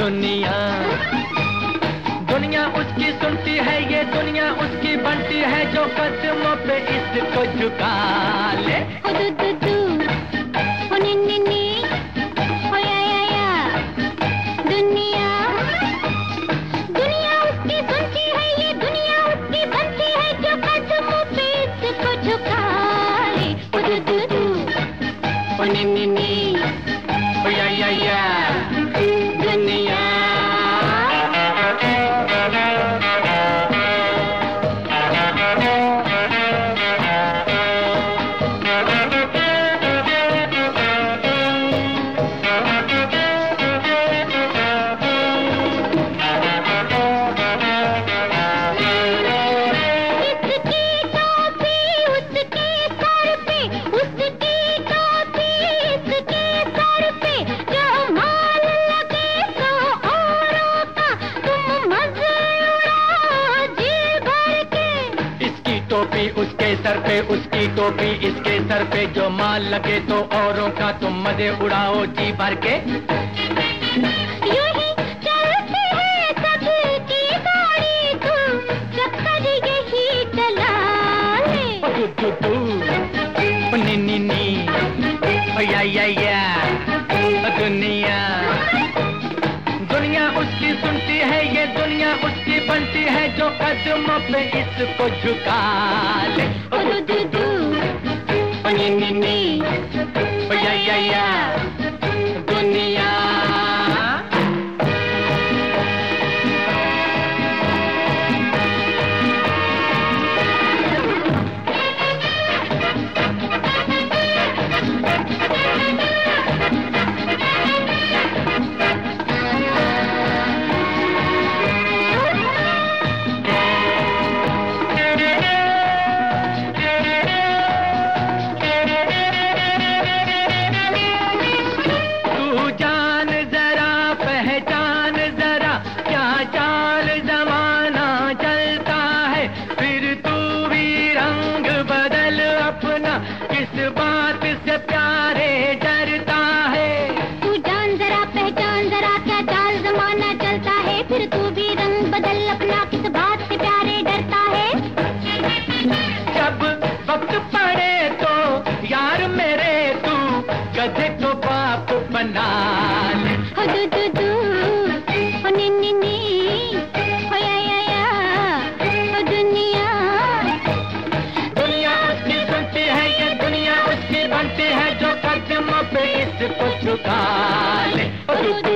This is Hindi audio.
दुनिया दुनिया उसकी सुनती है, ये दुनिया उसकी बनती है, जो कदमों पे इसको झुका ले। दुनिया दुनिया उसकी सुनती है, ये दुनिया उसकी बनती है, जो कदमों पे इसको झुका ले। दुनिया टोपी उसके सर पे, उसकी टोपी इसके सर पे, जो माल लगे तो औरों का तुम मजे उड़ाओ जी भर के। यूं ही चलती है सबकी गाड़ी, तू चक्कर यही चला ले। दुनिया दुनिया उसकी सुनती है, ये दुनिया उसकी बनती है, जो कदमों पे इसको झुका ले। दुनिया किस बात से प्यारे डरता है। तू जान जरा पहचान जरा, क्या चाल जमाना चलता है, फिर तू भी रंग बदल अपना, किस बात से प्यारे डरता है। जब वक्त पड़े तो यार मेरे तू गधे को बाप बना ले। दुनिया उसकी सुनती है, ये दुनिया उसकी बनती है, जो कदमों पे इसको झुका ले।